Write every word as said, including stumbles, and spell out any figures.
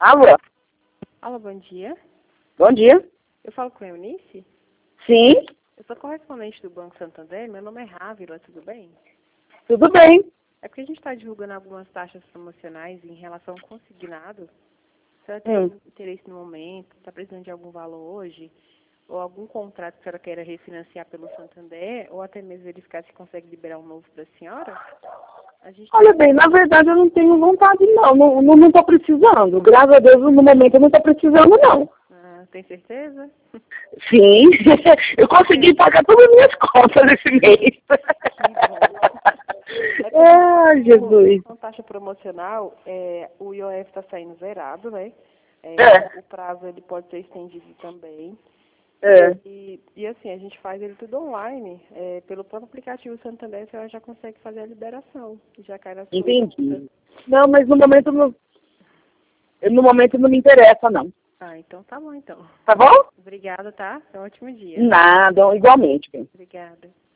Alô? Alô, bom dia. Bom dia. Eu falo com a Eunice? Sim, Eu sou correspondente do Banco Santander, meu nome é Rávila, tudo bem? tudo bem. É porque a gente está divulgando algumas taxas promocionais em relação ao consignado. A senhora tem Hum. interesse no momento? Está precisando de algum valor hoje? Ou algum contrato que a senhora queira refinanciar pelo Santander? Ou até mesmo verificar se consegue liberar um novo para a senhora? A gente Olha bem, na verdade eu não tenho vontade não, não, não, não tô precisando. Graças a Deus no momento eu não tô precisando não. ah, tem certeza? Sim, eu consegui pagar todas as minhas contas esse mês. Que bom. Ai, Jesus. Com taxa promocional, é, o I O F está saindo zerado, né? É, É, o prazo ele pode ser estendido também. é, E, e assim, a gente faz ele tudo online. É, pelo próprio aplicativo Santander, você já consegue fazer a liberação. Já cai na sua conta. entendi. Não, mas no momento não, no momento não me interessa não. Ah, então tá bom, então. Tá bom? Obrigada, tá? Um ótimo dia. Nada, igualmente, bem. Obrigada.